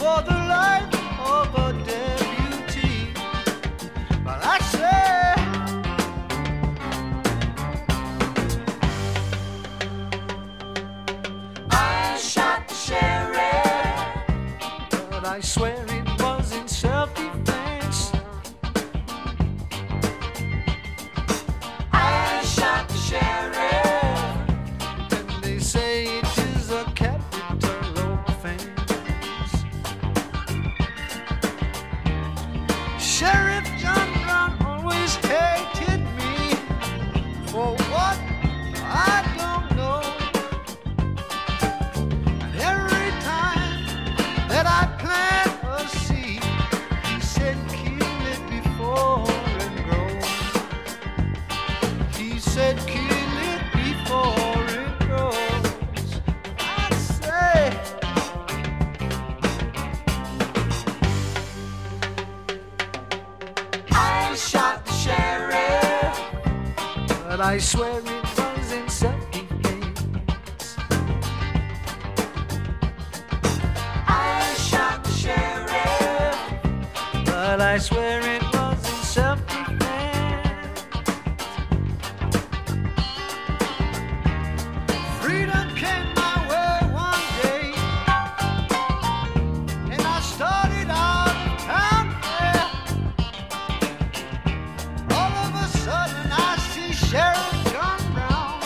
for the life of a deputy. But I say, I shot the sheriff, but I swear it was in self-defense. I shot the sheriff, and they say it is a capital offense. Sheriff John Brown always hated me for what I don't know. And every time that I plant a seed, he said, kill it before it grows. He said, kill it before it grows. I say, I shot the sheriff, but I swear it was in self-defense. I shot the sheriff, but I swear it was in self-defense. Freedom came my way one day, and I started out down there. All of a sudden I see Sheriff John Brown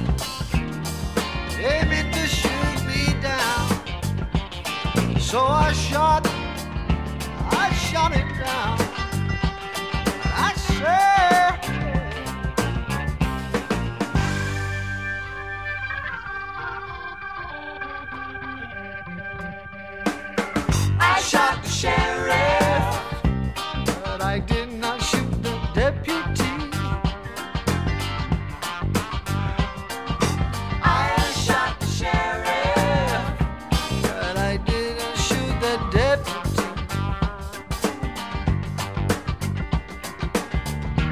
aiming to shoot me down. So I shot him down. I said, I shot the sheriff, but I did not shoot the deputy. I shot the sheriff, but I didn't shoot the deputy.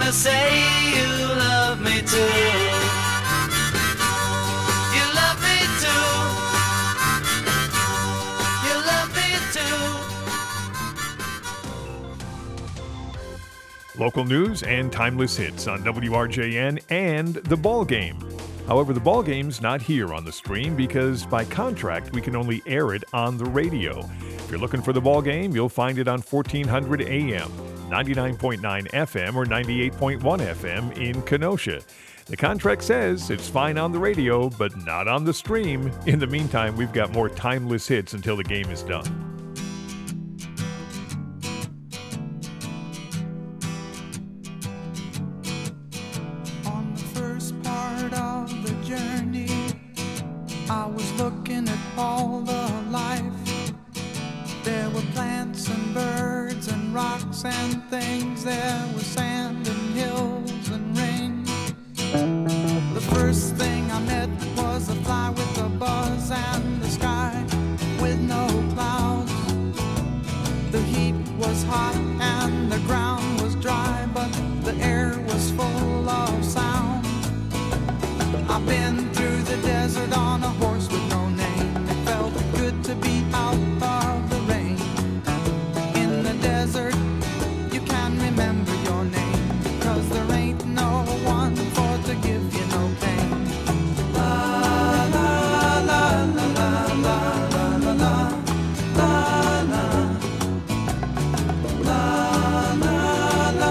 wanna say you love me too. You love me too. You love me too. Local news and timeless hits on WRJN and The Ball Game. However, The Ball Game's not here on the stream because by contract we can only air it on the radio. If you're looking for The Ball Game, you'll find it on 1400 AM, 99.9 FM, or 98.1 FM in Kenosha. The contract says it's fine on the radio, but not on the stream. In the meantime, we've got more timeless hits until the game is done. I was looking at all the life. There were plants and birds and rocks and things. There was sand and hills and rain. The first thing I met was a fly with a buzz and the sky with no clouds. The heat was hot and the ground was dry, but the air was full of sound. I've been through the desert on a horse with no name. It felt good to be out of the rain. In the desert, you can remember your name, 'cause there ain't no one for to give you no pain. La la la la la la la la la la la la la la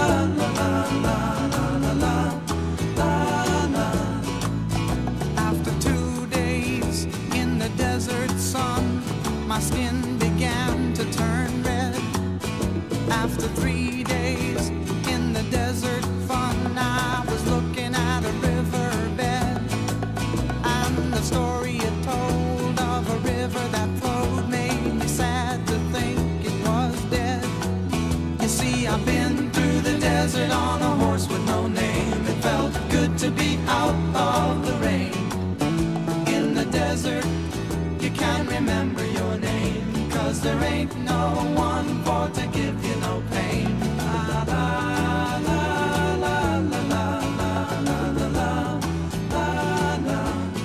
la la la. After 2 days in the desert sun, my skin began to turn red. After 3 days in the desert fun, I was looking at a riverbed, and the story it told of a river that flowed made me sad to think it was dead. You see, I've been through the desert on a horse with no name. It felt good to be out of the rain. In the desert, you can't remember your name, 'cause there ain't no one for to give you no pain. La la la la la la la la la la la la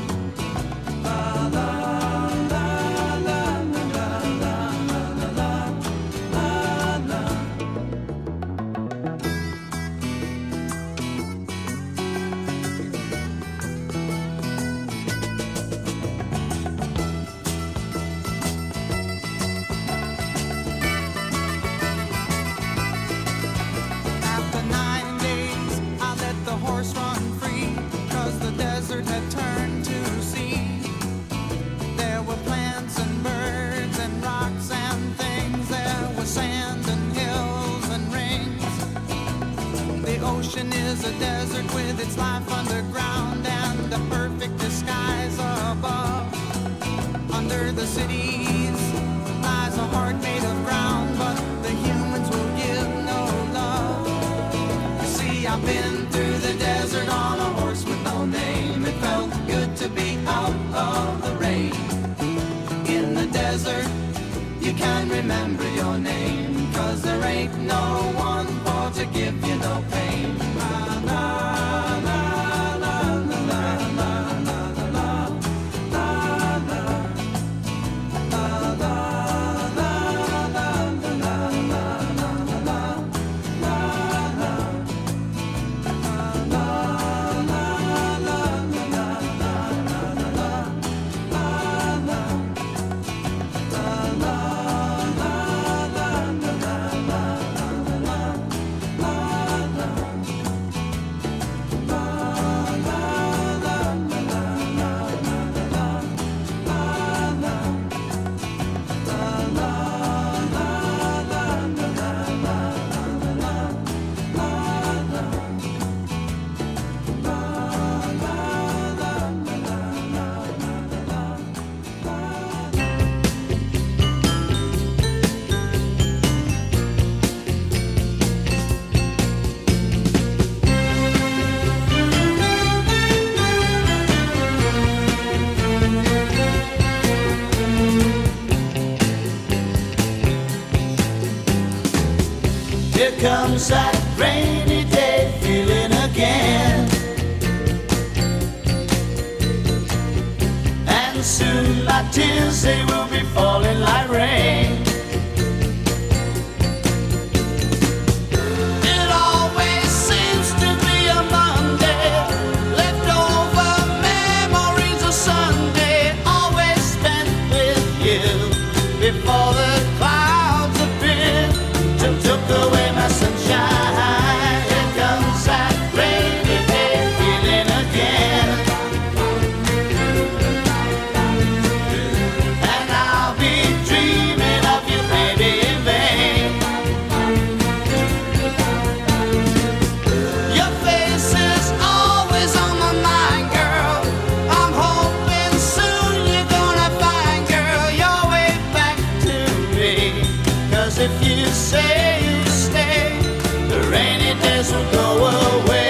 la la After 9 days, I let the horse run free, 'cause the desert had turned to sea. There were plants and birds and rocks and things. There was sand and hills and rings. The ocean is a desert with its life underground and a perfect disguise above. Under the cities lies a heart made of ground, but the humans will give no love. You see, I've been through the desert on a horse with no name. It felt good to be out of the rain. In the desert, you can remember your name, 'cause there ain't no one for to give you no pain. La la la la la la la la la la la la la la la Here comes that rainy day. feeling again. And soon my tears, they will be falling like rain. It always seems to be a Monday, leftover memories of Sunday, always spent with you before the clouds appeared and took away my sunshine. Here comes that rainy day feeling again. And I'll be dreaming of you, baby, in vain. Your face is always on my mind, girl. I'm hoping soon you're gonna find, girl, your way back to me. 'Cause if you say you stay, the rainy days will go away.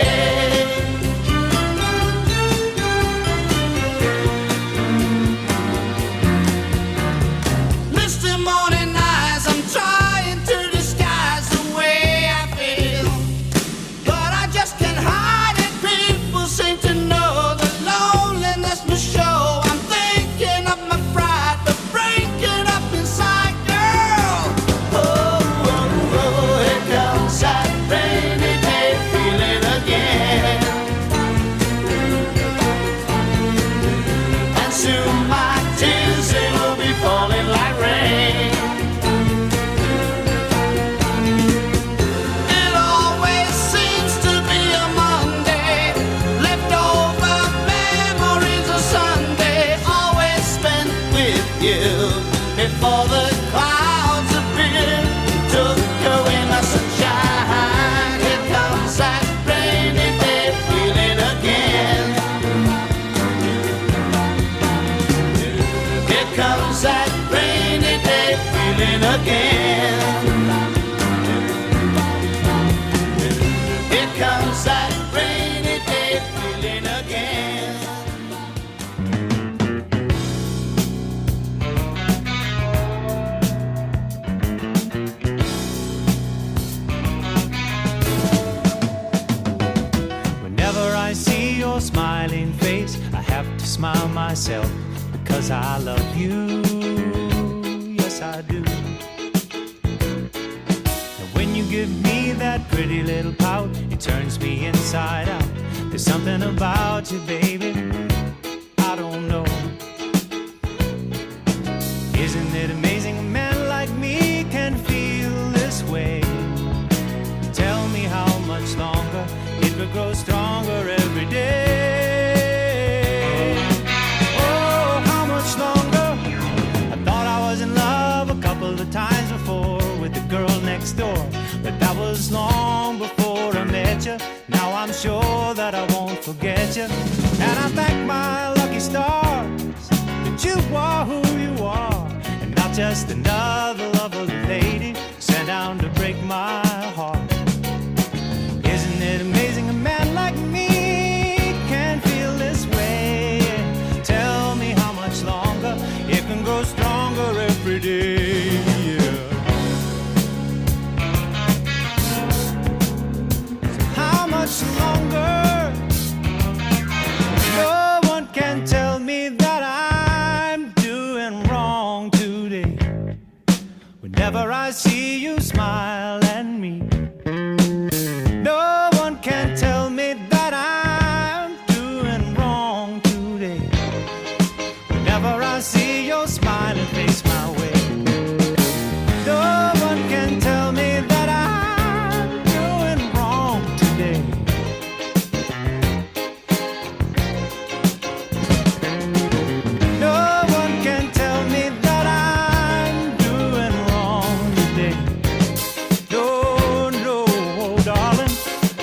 Misty morning eyes, I'm trying to disguise the way I feel, but I just can't hide it. People seem to know the loneliness must show. I'm thinking of my pride, but breaking up inside, girl. Oh, oh, oh, here comes that rainy day feeling again. And soon my tears, they will be falling like rain. It always seems to be a Monday, leftover memories of Sunday, always spent with you before the clouds appeared, took away my sunshine. Here comes that rainy day feeling again. Here comes that rainy day feeling again. Here comes that rainy day feeling again. Whenever I see your smiling face, I have to smile myself because I love you. Yes, I do. And when you give me that pretty little pout, it turns me inside out. There's something about you, baby, I don't know. Isn't it amazing a man like me can feel this way? Tell me how much longer it will grow stronger every day. Oh, how much longer? I thought I was in love a couple of times before with the girl next door, but that was long before I met you. Now I'm sure that I won't forget you, and I thank my lucky stars that you are who you are, and not just another lovely lady sent down to break my heart. Isn't it amazing a man like me can feel this way? Tell me how much longer it can grow stronger every day. Yeah. How much longer? No one can tell me that I'm doing wrong today. Whenever I see you smile at me, no one can tell me that I'm doing wrong today. Whenever I see your smiling face my way, no one can tell me that I'm doing wrong today. No one can tell me that I'm doing wrong today. No, no, darling.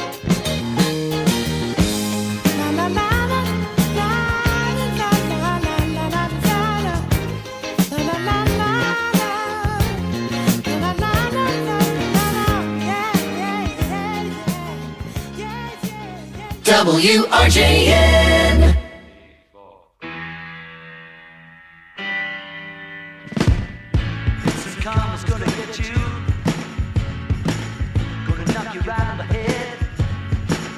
WRJN. Some karma's gonna get you, gonna knock you right on the head.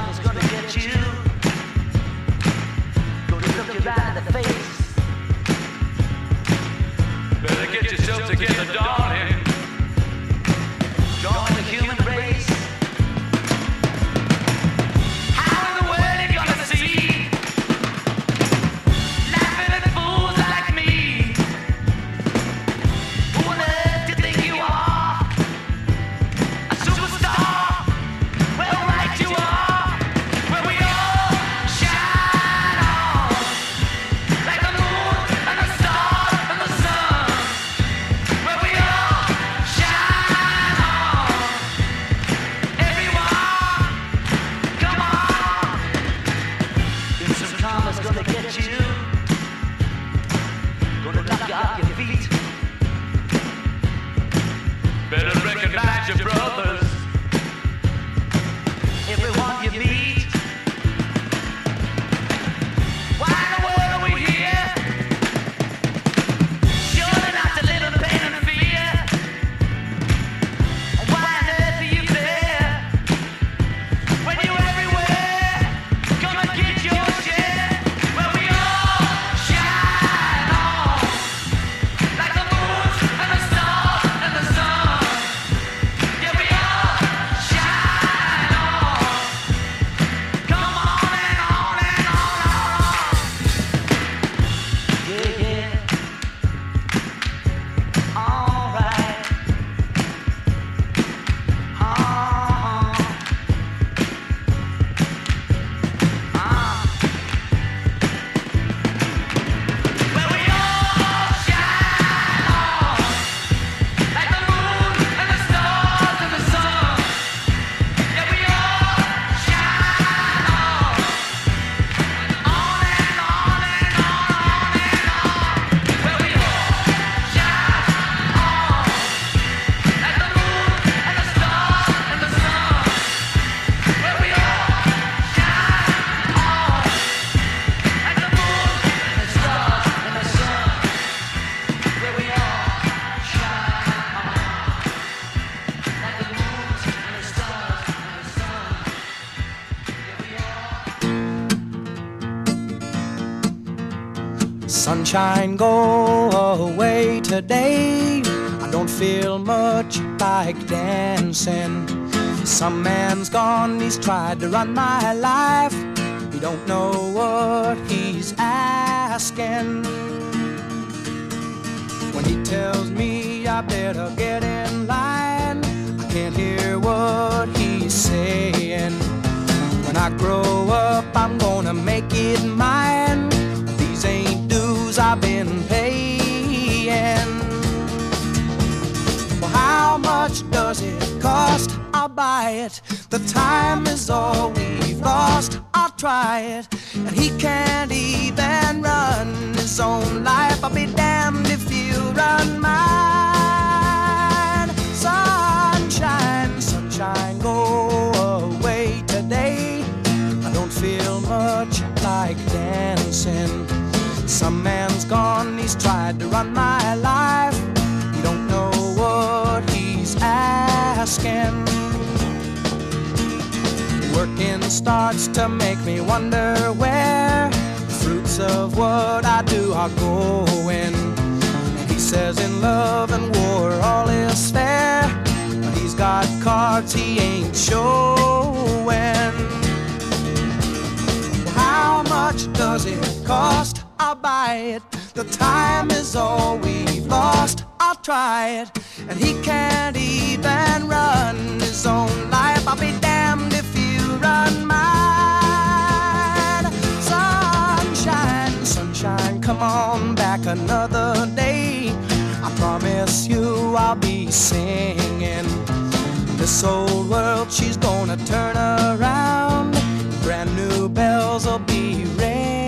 is gonna get you. Gonna look you right in the face. Better get yourself together, darling. Join the human race. How in the world you gonna see? Laughing at fools like me. Who on earth do you think you are? A superstar? Well, right you are. Where we all shine on. Like the moon and the stars and the sun. Where we all shine on. Everyone, come on. Then some karma's gonna get you. Gonna knock you off your feet. Better recognize your brothers. Everyone you meet. Why in the world are we here? Surely not to live in pain and fear. Why on earth are you there? When you're everywhere, come and get your share. Where we all shine on. Like the moon and the stars and the sun. Yeah, we all shine on. Come on and on and on and on. Yeah, yeah. All right. Where we all shine on. Like the moon and the stars and the sun. Yeah, we all shine on. On and on and on and on. Where we all shine on. Like the moon and the stars and the sun. Where we all shine on. Like the moon and the stars and the sun. Where we all shine on. Like the moon and the stars and the sun. Where we all. Sunshine, go away today. I don't feel much like dancing. Some man's gone, he's tried to run my life. He don't know what he's asking. When he tells me I better get in line, I can't hear what he's saying. When I grow up, I'm gonna make it mine. These ain't dues I've been paying. Well, how much does it cost? I'll buy it. The time is all we've lost. I'll try it. And he can't even run his own life. I'll be damned if you run mine. Sunshine, sunshine, go away today. I don't feel much like dancing. Some man's gone, he's tried to run my life. You don't know what he's asking. Working starts to make me wonder where the fruits of what I do are going. And he says in love and war all is fair, but he's got cards he ain't showing. How much does it cost? I'll buy it. The time is all we've lost. I'll try it. And he can't even run his own life. I'll be damned if you run mine. Sunshine, sunshine, come on back another day. I promise you I'll be singing. This old world, she's gonna turn around. Brand new bells will be ringing.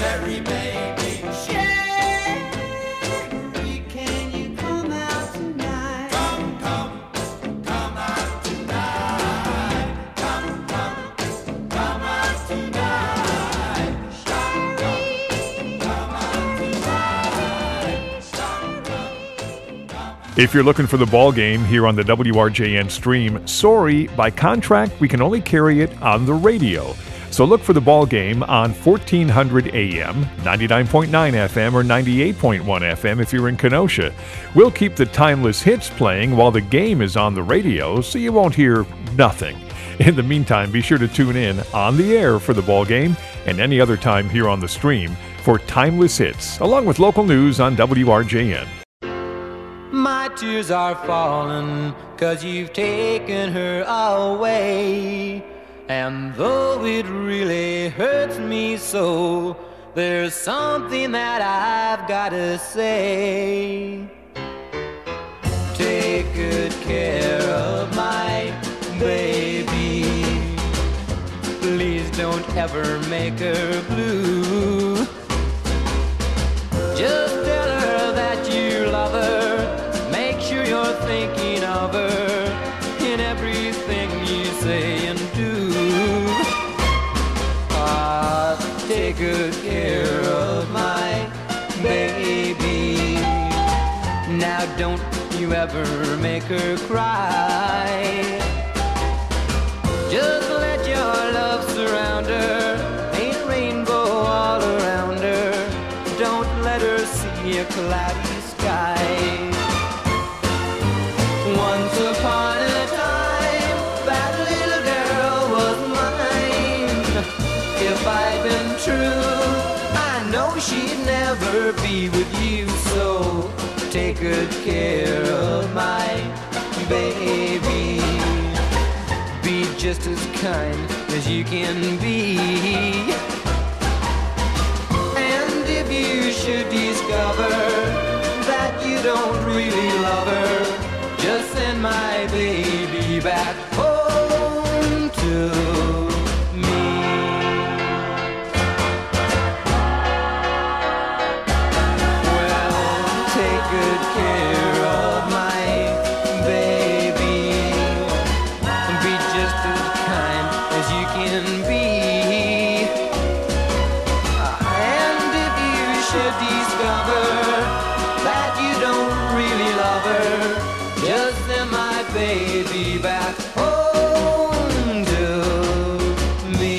Sherry baby, Sherry, can you come out tonight? Come out tonight. Come out tonight. Sherry, come out tonight. If you're looking for the ball game here on the WRJN stream, sorry, by contract, we can only carry it on the radio. So look for the ball game on 1400 AM, 99.9 FM, or 98.1 FM if you're in Kenosha. We'll keep the timeless hits playing while the game is on the radio, so you won't hear nothing. In the meantime, be sure to tune in on the air for the ball game and any other time here on the stream for timeless hits, along with local news on WRJN. My tears are falling 'cause you've taken her away. And though it really hurts me so, there's something that I've gotta say. Take good care of my baby. Please don't ever make her blue. Just tell her that you love her. Make sure you're thinking of her in everything you say and do. Take good care of my baby. Now don't you ever make her cry. Just let your love surround her. Ain't a rainbow all around her. Don't let her see a cloudy sky. Once upon a time, that little girl was mine. If I'd been true, I know she'd never be with you. So take good care of my baby. Be just as kind as you can be. And if you should discover that you don't really love her, just send my baby back home to me. Well, take good care of my baby. Be just as kind as you can be. And if you should discover that you don't really love her, just send my baby back home to me.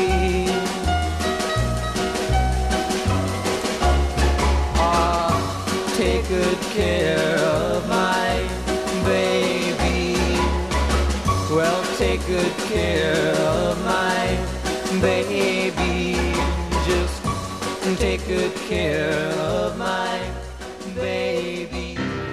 Take good care of my baby. Well, take good care of my baby. Just take good care of my baby.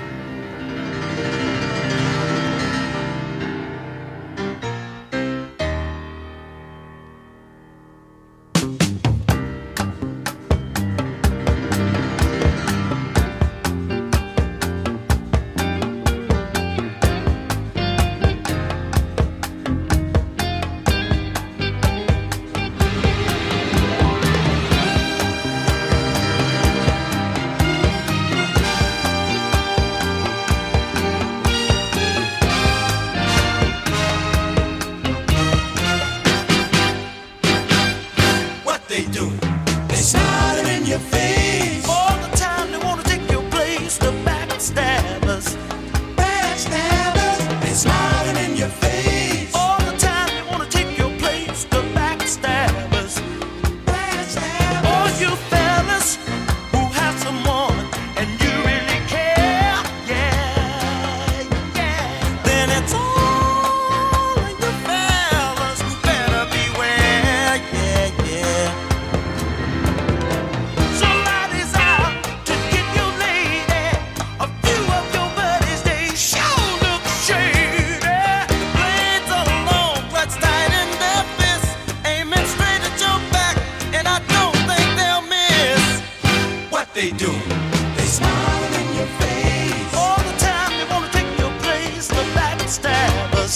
they do. They smile in your face. All the time they wanna take your place. The backstabbers.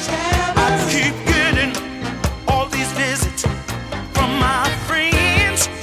Backstabbers. I keep getting all these visits from my friends.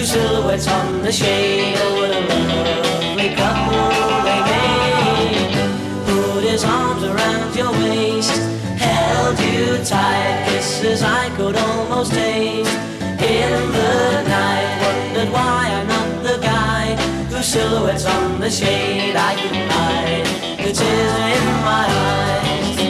silhouettes on the shade. Oh, what a lovely couple they made. Put his arms around your waist, held you tight, kisses I could almost taste. In the night, wondered why I'm not the guy whose silhouettes on the shade I can hide. The tears in my eyes.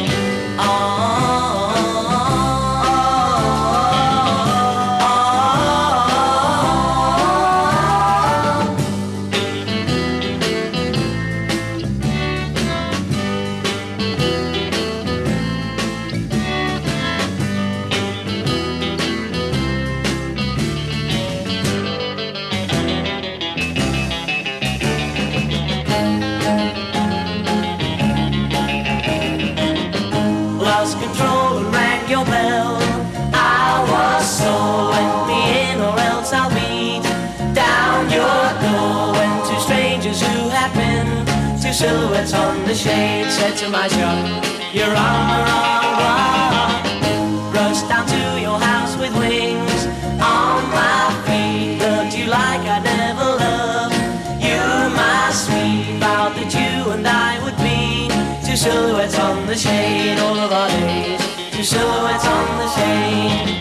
Lost control and rang your bell. I was so, let me in or else I'll beat down your door. When two strangers who had been two silhouettes on the shade said to my shop, you're on the wrong block. Rushed down to your house with wings on my feet. Loved you like I never loved you, my sweet. Vowed that you and I would be two silhouettes on the shade all of our days. Two silhouettes on the shade.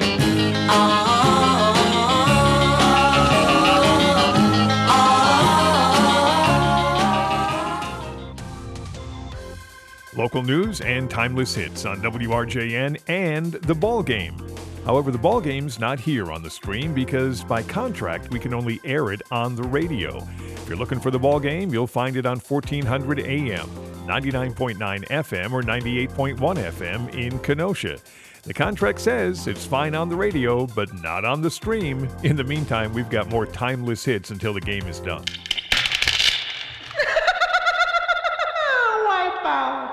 Local news and timeless hits on WRJN and The Ball Game. However, The Ball Game's not here on the stream because by contract we can only air it on the radio. If you're looking for The Ball Game, you'll find it on 1400 AM, 99.9 FM, or 98.1 FM in Kenosha. The contract says it's fine on the radio, but not on the stream. In the meantime, we've got more timeless hits until the game is done. Wipe out.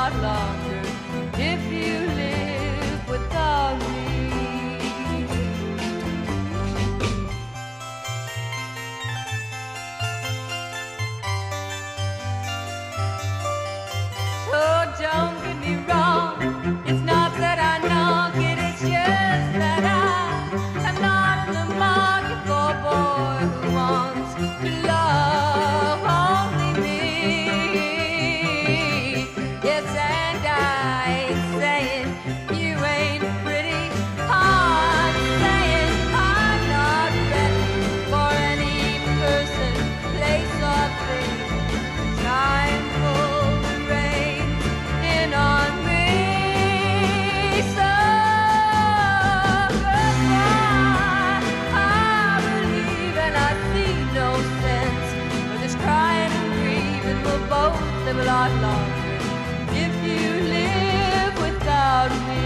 lot longer if you live without me. So don't get me wrong, it's not that I knock it, it's just that I'm not in the market for a boy who wants to love only me. Yes, and I ain't saying you ain't pretty, I'm saying I'm not ready for any person, place or thing. Time pulls the reins in on me, so goodbye. I believe and I see no sense for this crying and grieving. We'll both live a lot longer if you live without me.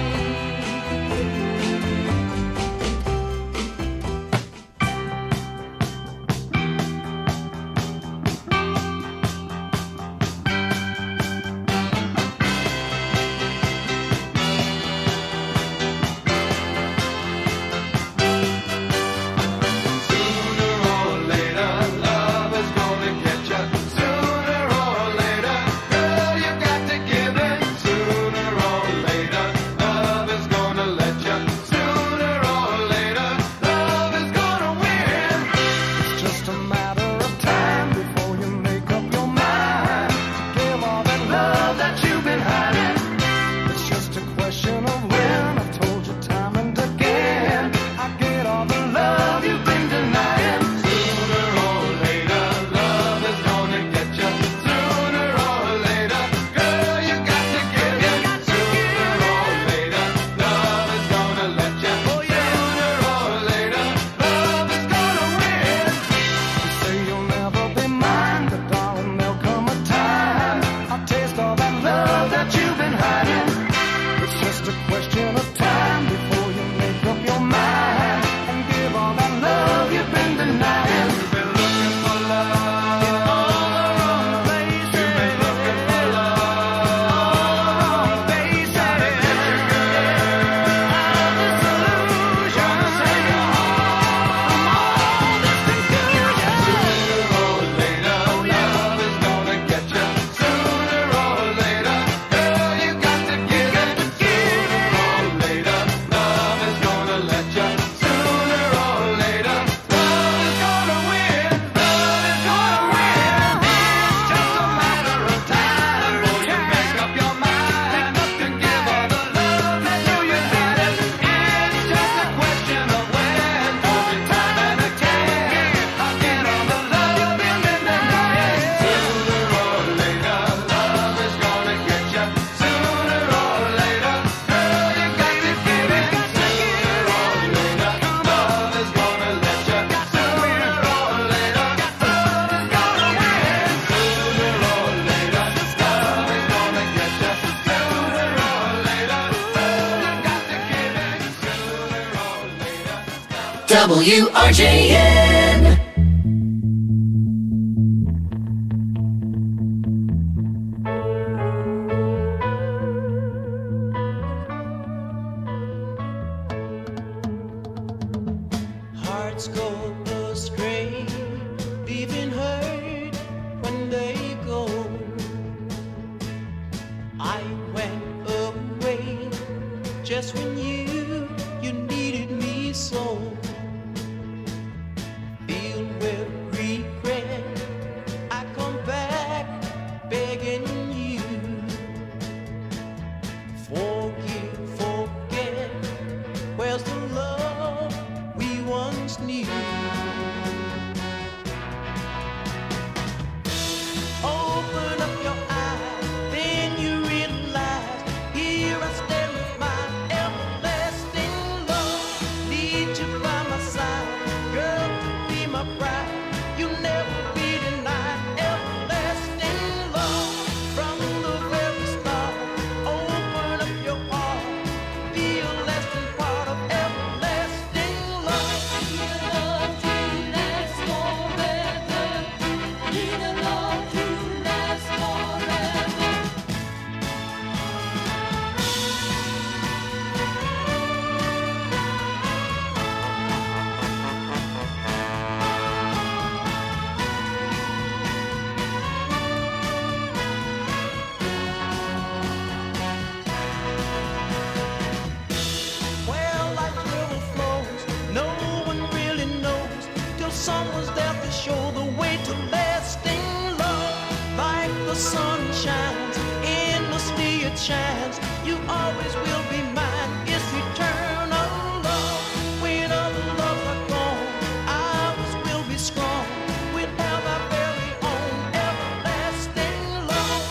Sooner or later, love is gonna get you. Sooner or later, girl, you got to give it. Sooner or later, love is gonna let you. Sooner or later, love is gonna win. It's just a matter of time before you make up your mind to give all that love that you've been hiding. It's just a question of when. I've told you time and again, I get all the love you've been denying. Sooner or later, love is gonna get you. Sooner or later, girl, you got to give it. Sooner or later, love is gonna let you. Sooner or later, love is gonna win. You say you'll never be mine, but darling, there'll come a time I'll taste all that love that you've been hiding. It's just a question of time before you make up your mind and give all that love you've been denying. You've been looking for love In all the wrong places. You've been looking for love. Faces. Gotta get your girl. All the solutions in your heart from all this confusion. Sooner or later, love is gonna get you. Sooner or later, girl, you got to give it. Sooner or later, love is gonna let you. Sooner or later, love is gonna win. Love is gonna win. It's just a matter of time before you make up your mind to give all the love that you got it. It's just a question of when. Over time and again, I'll get all the love you've been denying. Sooner or later, love is gonna get you. Sooner or later, girl, you got to give it. Sooner or later, love is gonna let you. Sooner or later, love is gonna win. Sooner or later, love is gonna get you. Sooner or later, you got to give it. Sooner or later. WRJN. Hearts go astray, leaving hurt when they go. I went away just when you needed me so. Filled with regret, I come back begging you. Forget, where's the love we once knew? Open up your eyes, then you realize here I stand with my everlasting chance. You always will be mine. It's eternal love. When other loves are gone, ours will be strong. We'll have our very own everlasting love.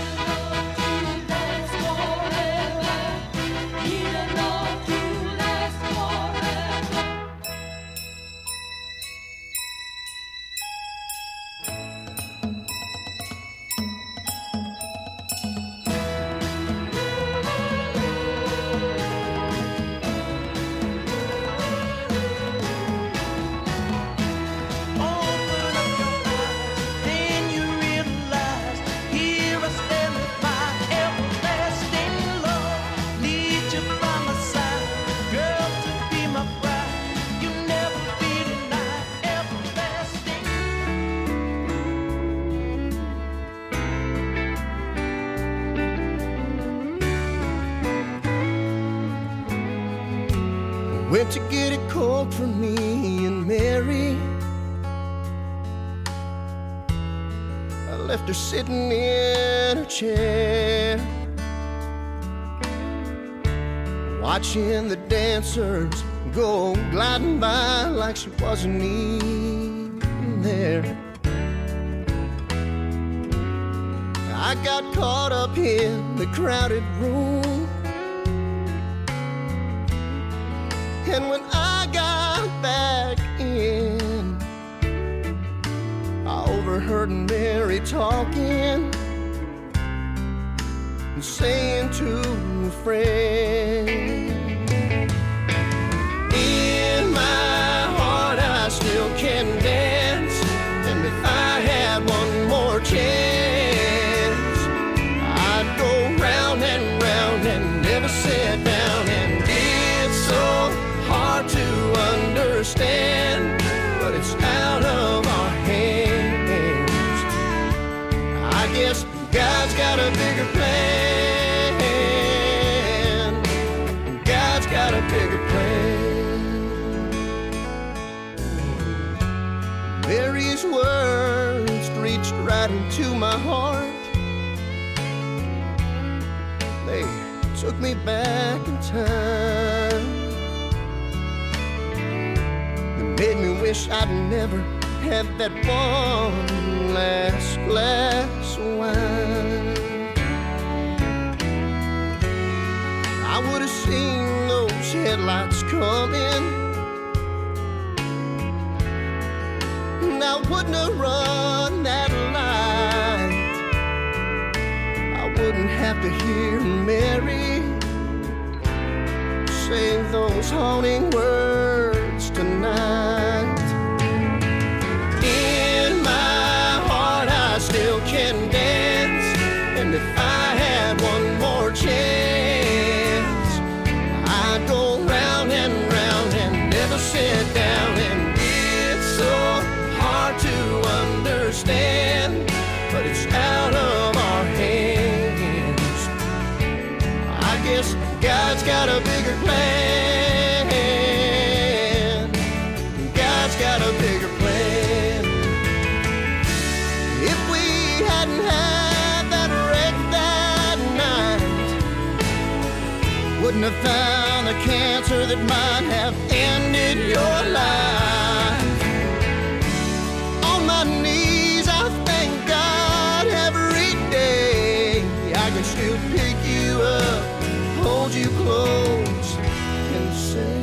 Last forever. Need a love to last forever. Open up your eyes, then you realize, here I stand with my everlasting love. Need you by my side, girl, to be my bride. You never be denied, everlasting. Went to get it cold for me and Mary. I left her sitting in her chair, watching the dancers go gliding by like she wasn't even there. I got caught up in the crowded room, and when I got back in, I overheard Mary talking and saying to a friend, in my heart I still can dance, and if I had one more chance, I'd go round and round and never sit down. And it's so hard to understand, but it's out of our hands. I guess God's got a bigger plan. God's got a bigger plan. Mary's words reached right into my heart. They took me back in time. It made me wish I'd never had that one last glass of wine. I would have seen those headlights coming, and I wouldn't have run that light. I wouldn't have to hear Mary say those haunting words tonight. In my heart I still can dance, and if I had one more chance, I'd go round and round and never sit down. And it's so hard to understand, but it's out of our hands. I guess God's got a bigger plan. God's got a bigger plan. If we hadn't had that wreck that night, wouldn't have found the cancer that might have ended your life. On my knees I thank God every day. I can still pick you up, hold you close, and say,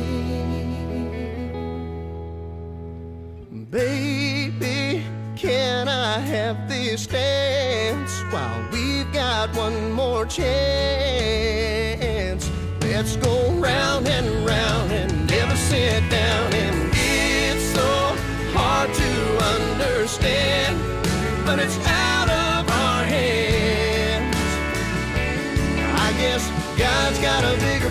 baby, can I have this dance while we've got one more chance? Let's go round and round and never sit down. And it's so hard to understand, but it's out of our hands. I guess God's got a bigger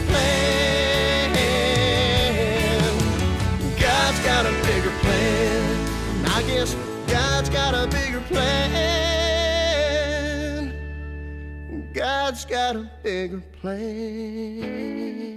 plan. God's got a bigger plan. I guess God's got a bigger plan. God's got a bigger plan.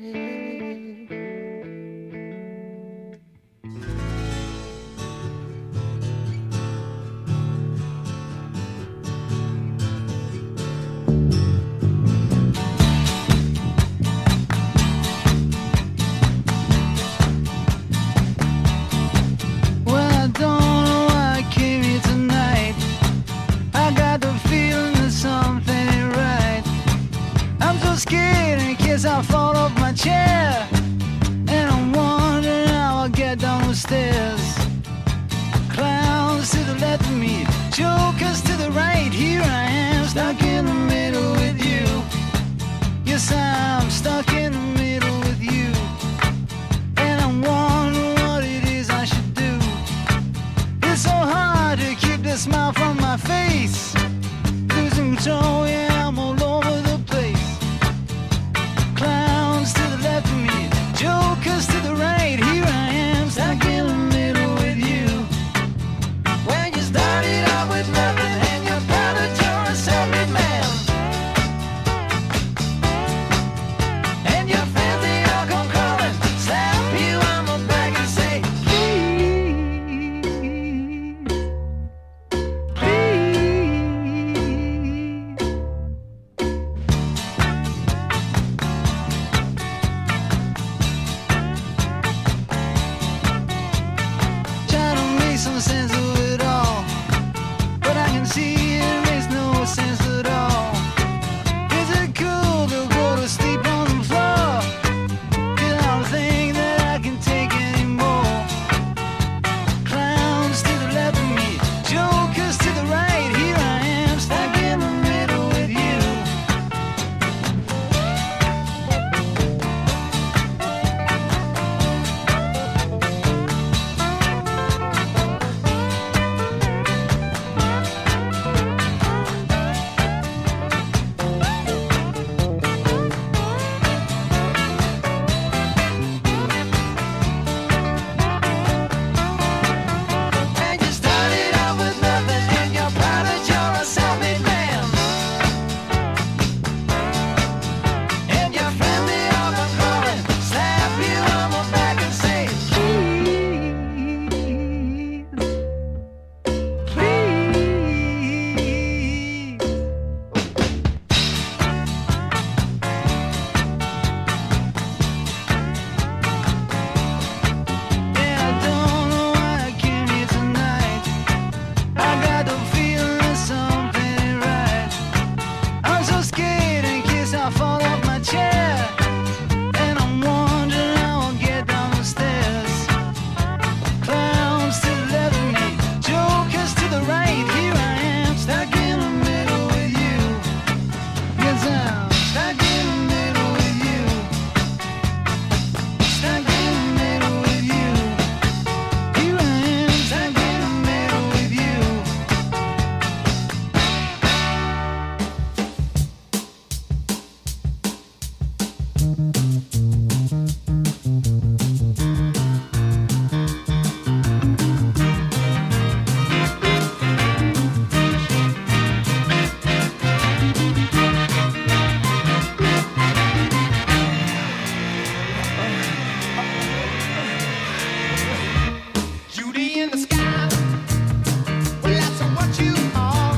Judy in the sky. Well, that's what you are.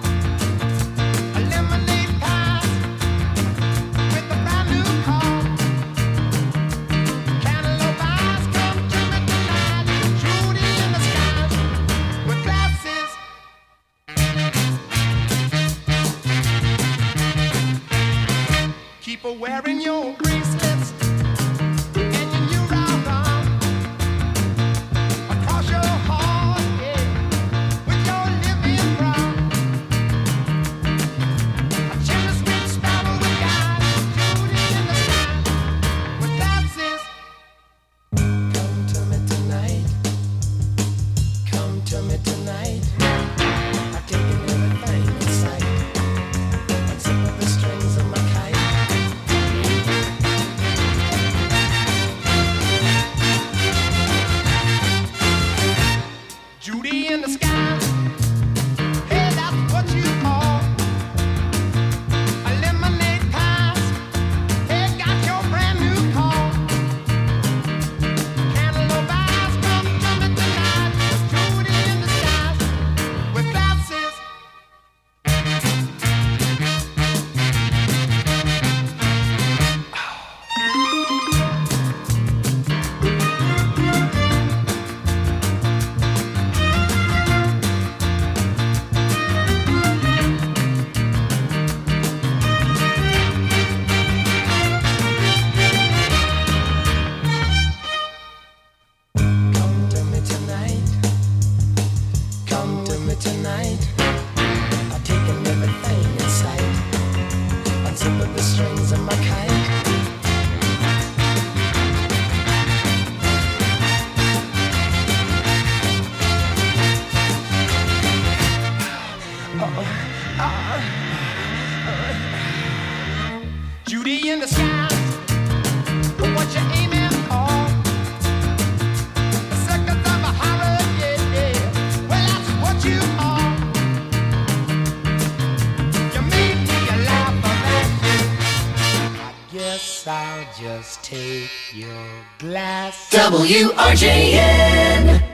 A lemonade pie with a brand new car. Cantaloupe eyes come to me tonight. Judy in the sky with glasses. Keep wearing your bracelets and your new round arm. Across your heart, yeah, with your living brown. A chimney sweet sparrow with guys, Judy in the sky, with glasses. Come to me tonight. Come to me tonight. I've taken everything in sight. Unzip the strings of my kite. Judy in the sky. Hey, that's what you are. A lemonade pie. Hey, got your brand new car. Cantaloupe eyes come to me tonight. Judy in the sky with glasses. Come to me tonight. Come to me tonight. I've taken everything in sight. Unzip the strings of my kite. Judy in the sky. What you aiming for? The seconds of a horror, yeah, yeah. Well, that's what you are. You made me laugh about you. I guess I'll just take your glass. WRJN.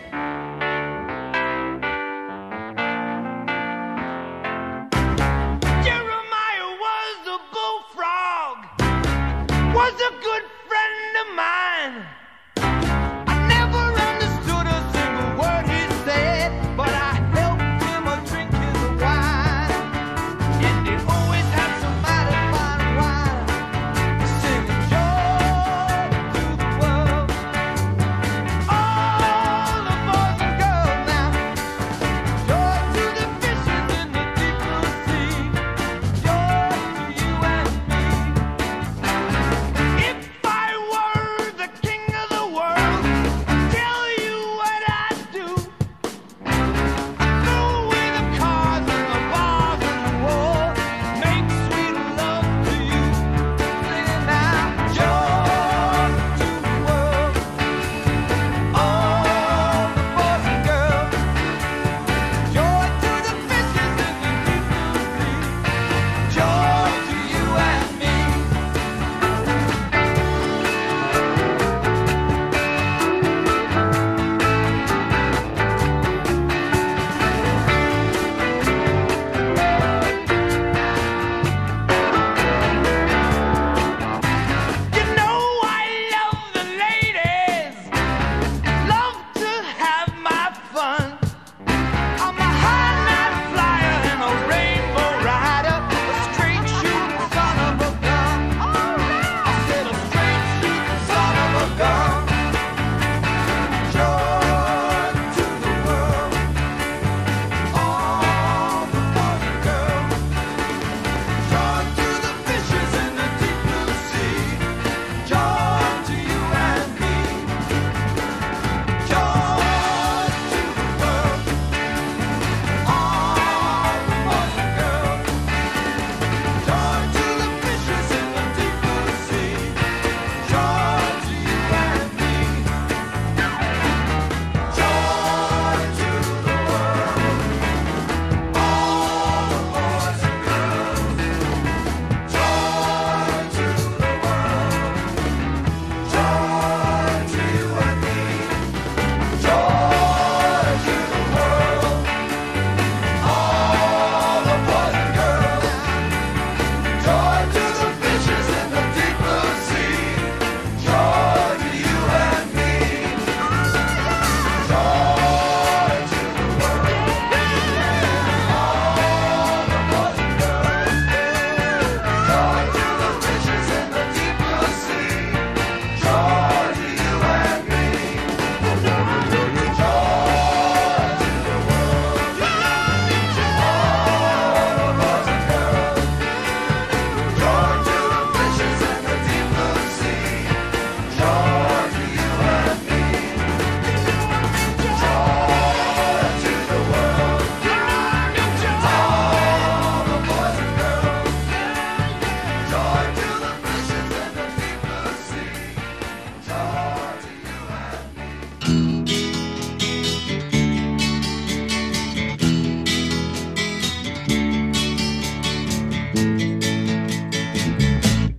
Jeremiah was a bullfrog, was a good friend of mine. I never understood a single word he said, but I helped him drink his wine. And he always had some mighty fine wine, singing joy to the world. All the boys and girls now, joy to the fishes in the deep blue sea, joy to you and me. If I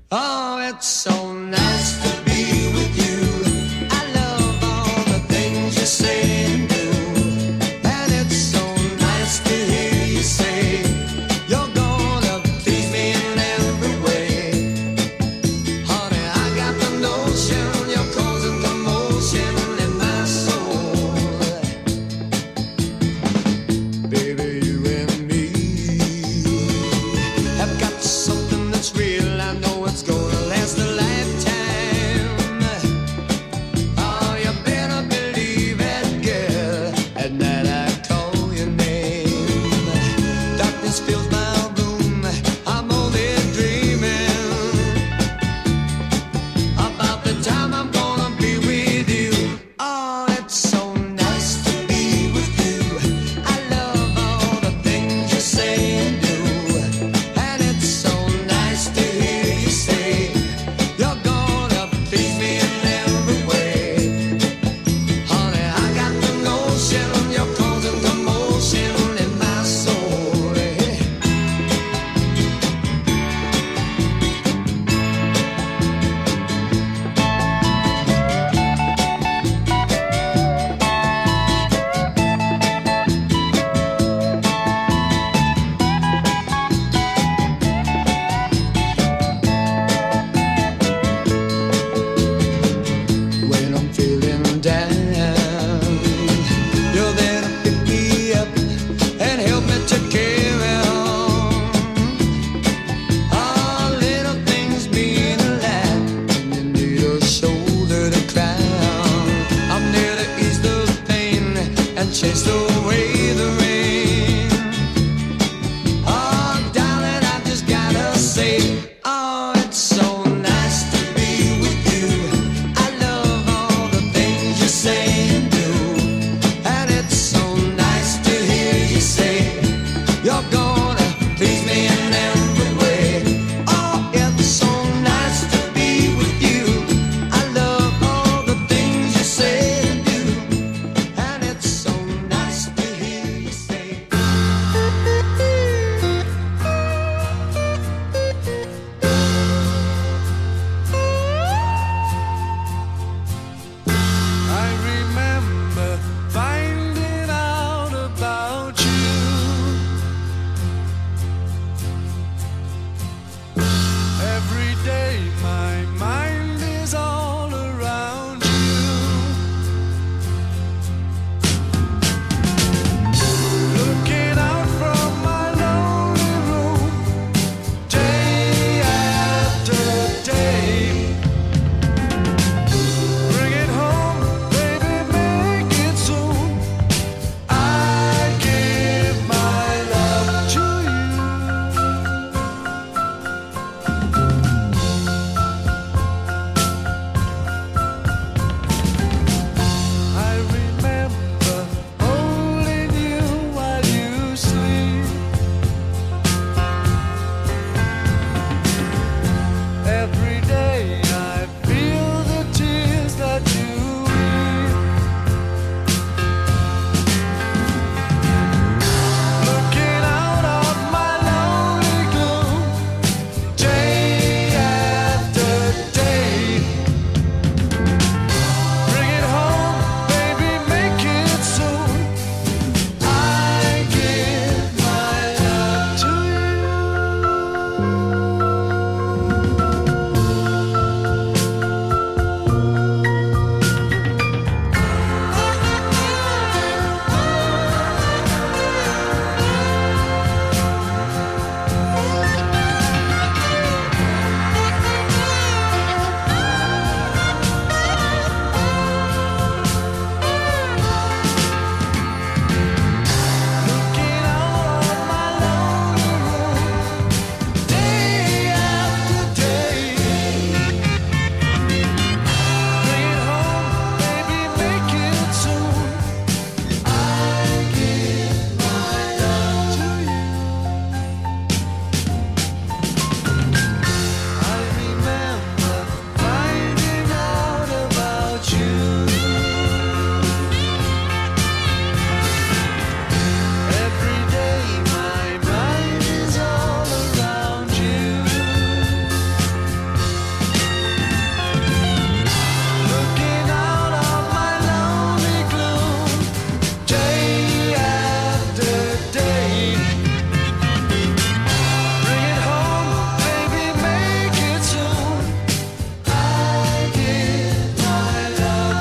Oh, it's so nice to be with you. I love all the things you say and do. And it's so nice to hear you say you're gonna please me in every way. Honey, I got the notion you're causing commotion in my soul. Baby, you and me have got something that's real. I know